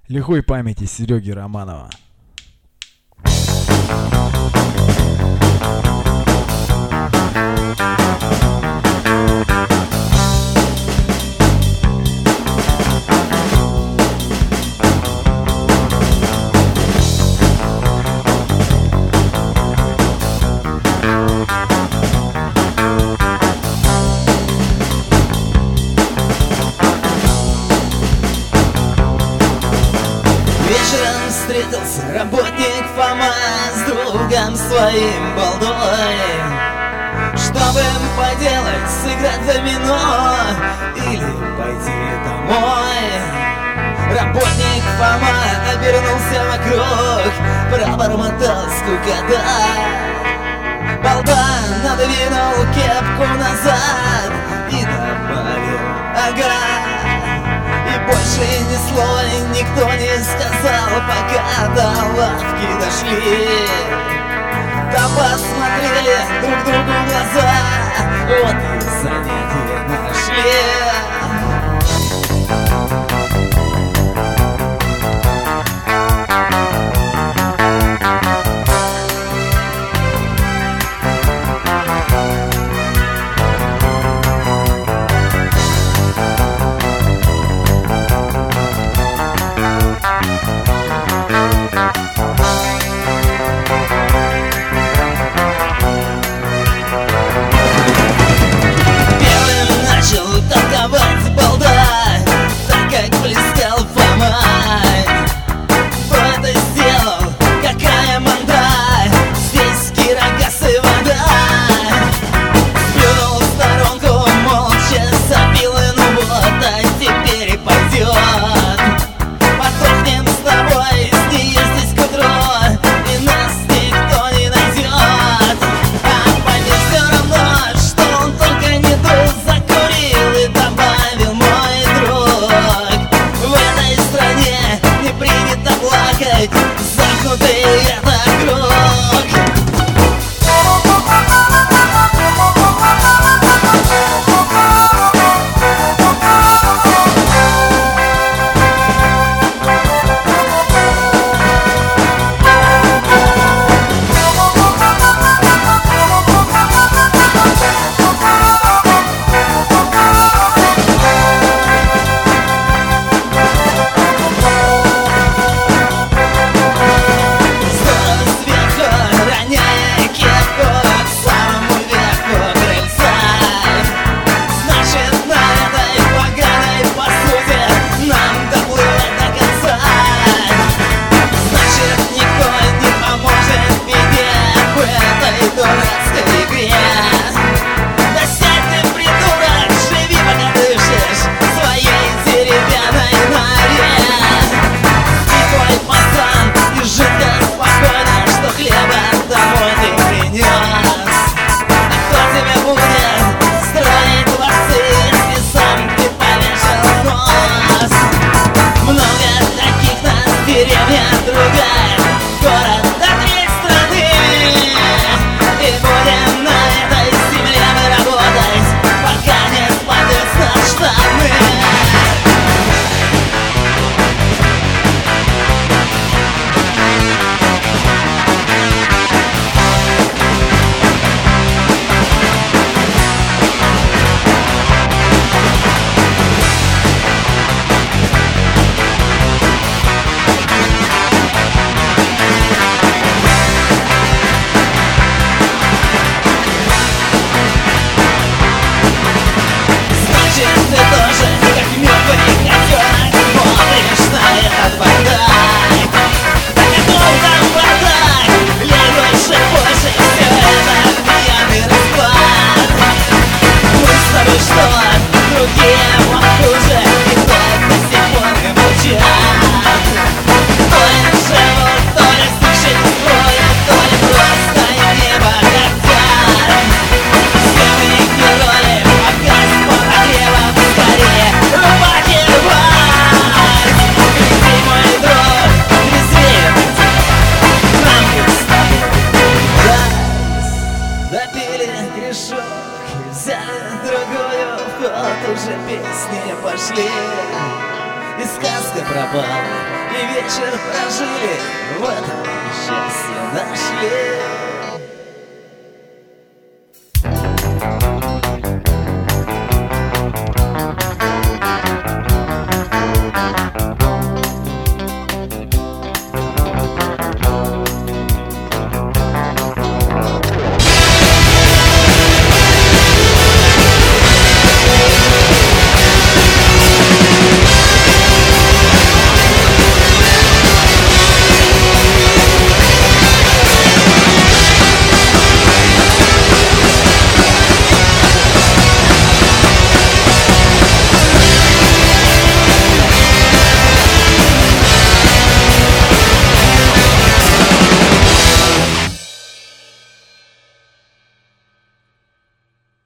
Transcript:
Лихой памяти Сереги Романова. Вечером встретился работник Фома с другом своим балдой, чтобы поделать, сыграть в домино или пойти домой. Работник Фома обернулся вокруг, пробормотал скукота. Балда надвинул кепку назад и добавил ага. И больше ни слова никто не сказал, пока до лавки дошли. Там посмотрели друг другу в глаза, вот и занятие нашли. Замкнутый это круг. уже песни пошли, и сказка пропала, вечер прожили, в этом счастье нашли.